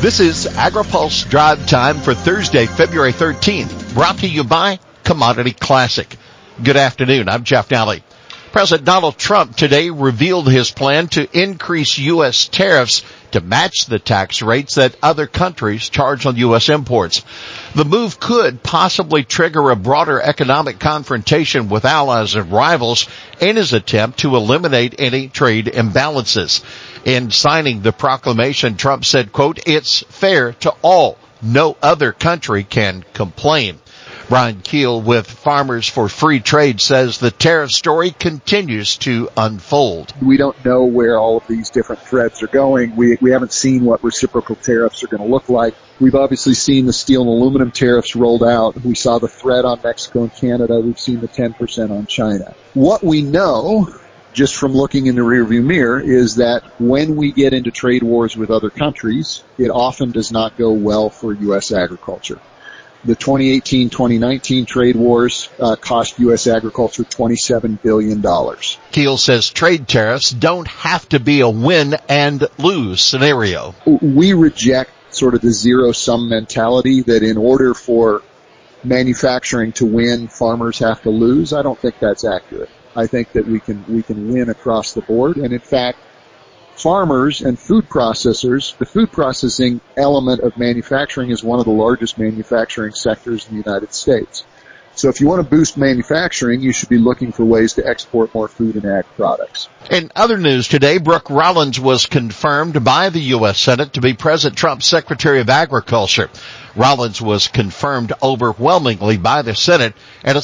This is AgriPulse Drive Time for Thursday, February 13th, brought to you by Commodity Classic. Good afternoon. I'm Jeff Nally. President Donald Trump today revealed his plan to increase U.S. tariffs to match the tax rates that other countries charge on U.S. imports. The move could possibly trigger a broader economic confrontation with allies and rivals in his attempt to eliminate any trade imbalances. In signing the proclamation, Trump said, quote, "It's fair to all. No other country can complain." Brian Keel with Farmers for Free Trade says the tariff story continues to unfold. We don't know where all of these different threads are going. We haven't seen what reciprocal tariffs are going to look like. We've obviously seen the steel and aluminum tariffs rolled out. We saw the threat on Mexico and Canada. We've seen the 10% on China. What we know, just from looking in the rearview mirror, is that when we get into trade wars with other countries, it often does not go well for U.S. agriculture. The 2018-2019 trade wars cost U.S. agriculture $27 billion. Keel says trade tariffs don't have to be a win and lose scenario. We reject sort of the zero-sum mentality that in order for manufacturing to win, farmers have to lose. I don't think that's accurate. I think that we can win across the board. And in fact, farmers and food processors, the food processing element of manufacturing is one of the largest manufacturing sectors in the United States. So if you want to boost manufacturing, you should be looking for ways to export more food and ag products. In other news today, Brooke Rollins was confirmed by the U.S. Senate to be President Trump's Secretary of Agriculture. Rollins was confirmed overwhelmingly by the Senate at a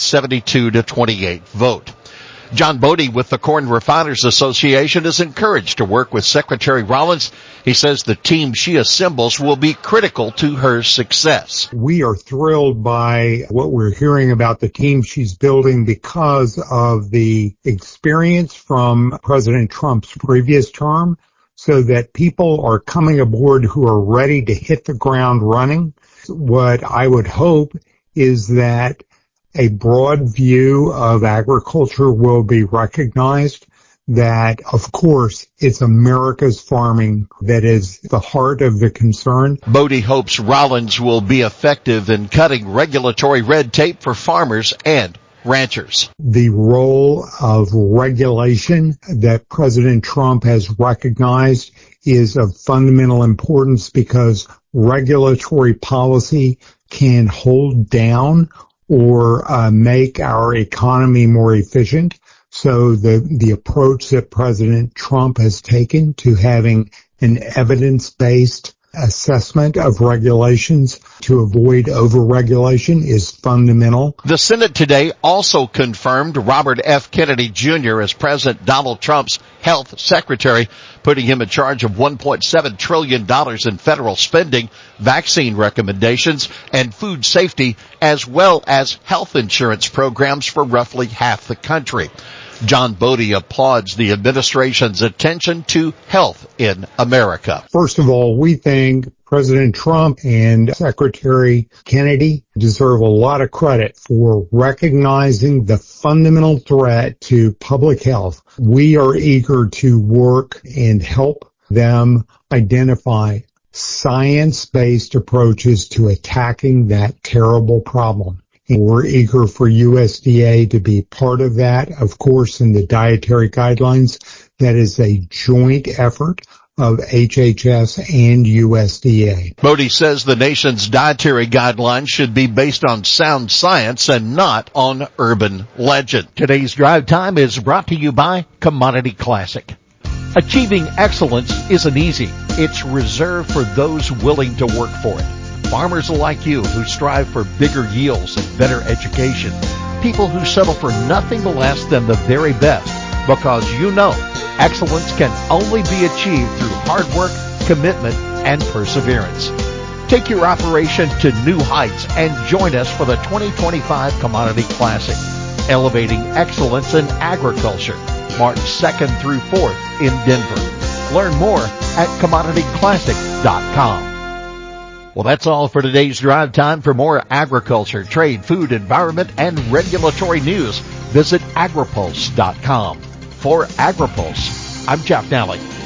72-28 vote. John Bodie with the Corn Refiners Association is encouraged to work with Secretary Rollins. He says the team she assembles will be critical to her success. We are thrilled by what we're hearing about the team she's building because of the experience from President Trump's previous term, so that people are coming aboard who are ready to hit the ground running. What I would hope is that a broad view of agriculture will be recognized, that, of course, it's America's farming that is the heart of the concern. Bodie hopes Rollins will be effective in cutting regulatory red tape for farmers and ranchers. The role of regulation that President Trump has recognized is of fundamental importance because regulatory policy can hold down or make our economy more efficient. So the approach that President Trump has taken to having an evidence-based assessment of regulations to avoid overregulation is fundamental. The Senate today also confirmed Robert F. Kennedy Jr. as President Donald Trump's health secretary, putting him in charge of $1.7 trillion in federal spending, vaccine recommendations, and food safety, as well as health insurance programs for roughly half the country. John Bodie applauds the administration's attention to health in America. First of all, we think President Trump and Secretary Kennedy deserve a lot of credit for recognizing the fundamental threat to public health. We are eager to work and help them identify science-based approaches to attacking that terrible problem. And we're eager for USDA to be part of that. Of course, in the dietary guidelines, that is a joint effort of HHS and USDA. Bodie says the nation's dietary guidelines should be based on sound science and not on urban legend. Today's Drive Time is brought to you by Commodity Classic. Achieving excellence isn't easy. It's reserved for those willing to work for it. Farmers like you who strive for bigger yields and better education. People who settle for nothing less than the very best because you know excellence can only be achieved through hard work, commitment, and perseverance. Take your operation to new heights and join us for the 2025 Commodity Classic, Elevating Excellence in Agriculture, March 2nd through 4th in Denver. Learn more at commodityclassic.com. Well, that's all for today's Drive Time. For more agriculture, trade, food, environment, and regulatory news, visit agripulse.com. For AgriPulse, I'm Jeff Nally.